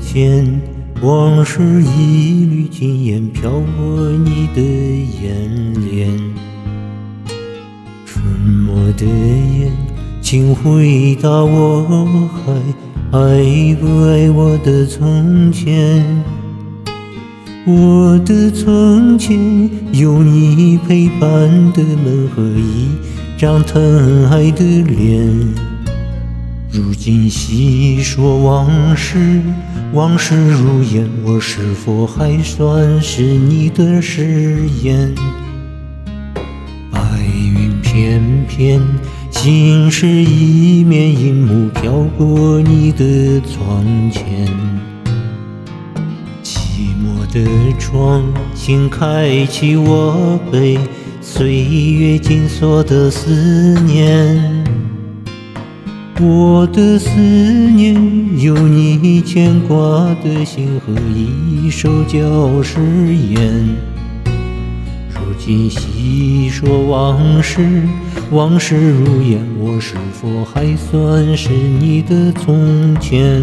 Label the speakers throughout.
Speaker 1: 间，往事一缕惊烟飘过你的眼帘。沉默的眼，请回答我还爱不爱我的从前？我的从前有你陪伴的门和一张疼爱的脸。如今细说往事，往事如烟，我是否还算是你的誓言？白云片片，心事一面，银幕飘过你的窗前。寂寞的窗，请开启我被岁月紧锁的思念。我的思念有你牵挂的心和一首教誓言。如今细说往事，往事如烟，我是否还算是你的从前？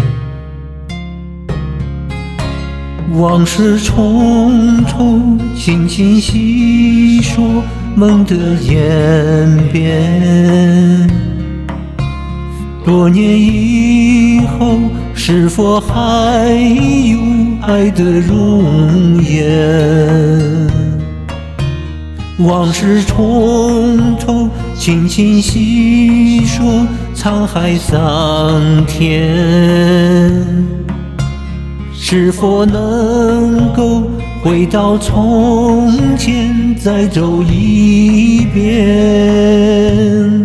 Speaker 1: 往事匆匆，轻轻细说，梦的演变。多年以后，是否还有爱的容颜？往事匆匆，轻轻细说，沧海桑田。是否能够回到从前，再走一遍？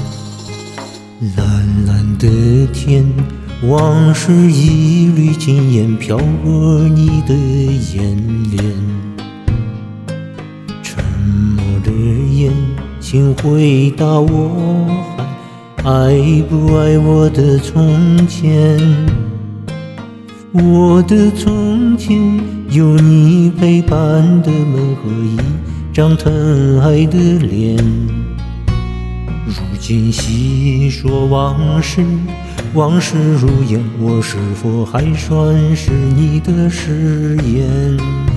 Speaker 1: 蓝蓝的天，往事一缕惊烟飘过你的眼帘。沉默的眼，请回答我还爱不爱我的从前？我的从前有你陪伴的门和一张疼爱的脸。如今细说往事，往事如烟，我是否还算是你的誓言？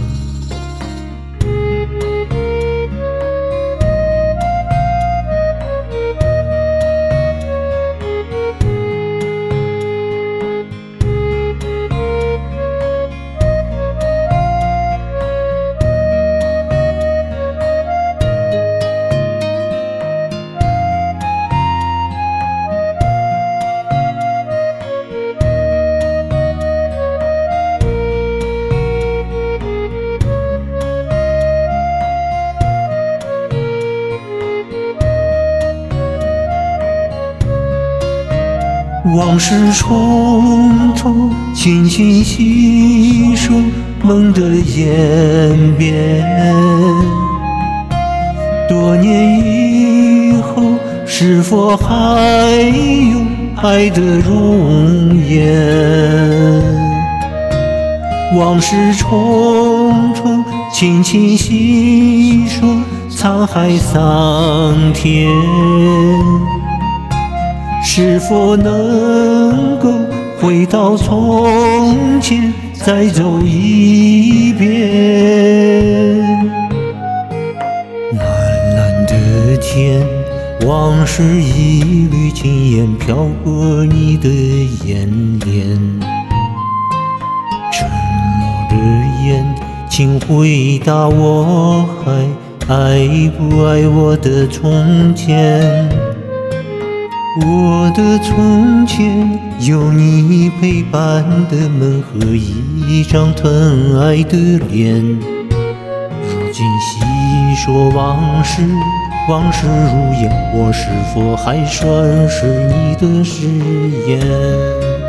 Speaker 1: 往事匆匆，轻轻细说，梦的演变。多年以后，是否还有爱的容颜？往事匆匆，轻轻细说，沧海桑田。是否能够回到从前，再走一遍？蓝蓝的天，往事一缕惊烟飘过你的眼帘。沉默的眼，请回答我还爱不爱我的从前？我的从前有你陪伴的门和一张疼爱的脸。如今细说往事，往事如烟，我是否还算是你的誓言？